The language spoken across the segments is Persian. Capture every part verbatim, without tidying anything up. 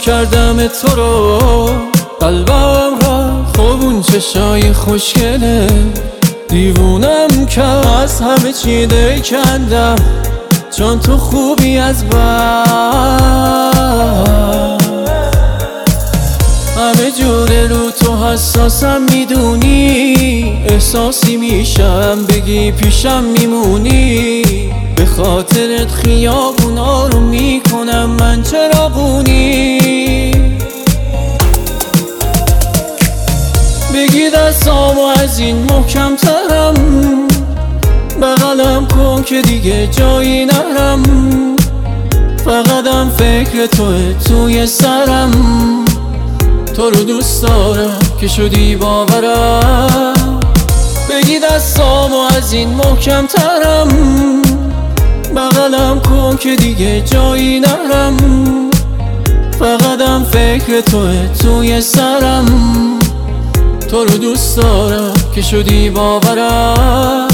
کردم تو رو، قلبم را خوب اون چشای خوشگله دیوونم کرد. از همه چی دل کندم چون تو خوبی از بر، همه جوره رو تو حساسم میدونی، احساسی میشم بگی پیشم میمونی، به خاطرت خیابونا رو میکنم من چراغونی. بگی دستامو از این محکم ترم، بغلم کن که دیگه جایی نرم، فقطم فکر توه توی سرم، تو رو دوست دارم که شدی باورم. بگی دستامو از این محکم ترم، بغلم کن که دیگه جایی نرم، فقطم فکر توه توی سرم، تو رو دوست دارم که شدی باورم.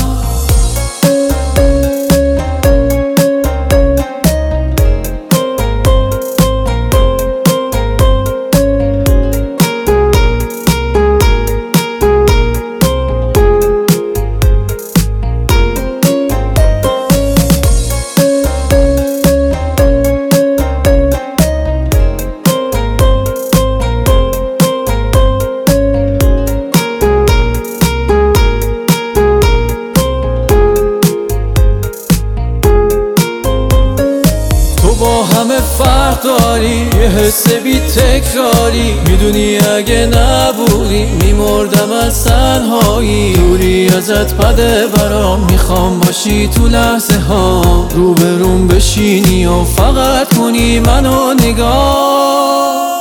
با همه فرق داری، یه حس بی تکراری، میدونی اگه نبودی میمردم از تنهایی. دوری ازت بده برام، میخوام باشی تو لحظه ها، روبروم بشینی و فقط کنی منو نگاه.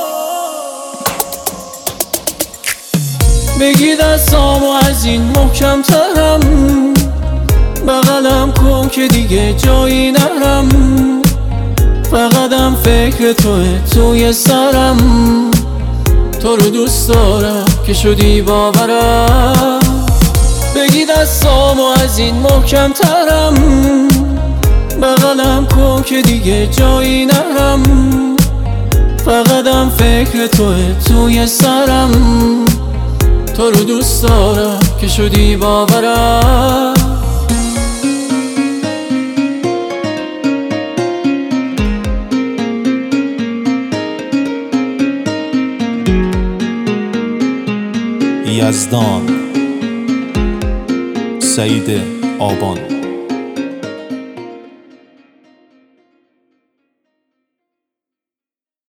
بگی دستامو از این محکم ترم، بغلم کن که دیگه جایی نرم، فقطم فکر توه توی سرم، تو رو دوست دارم که شدی باورم. بگی دستامو از این محکم ترم، بغلم کن که دیگه جایی نرم، فقطم فکر توه توی سرم، تو رو دوست دارم که شدی باورم. یزدان، سعید آبان.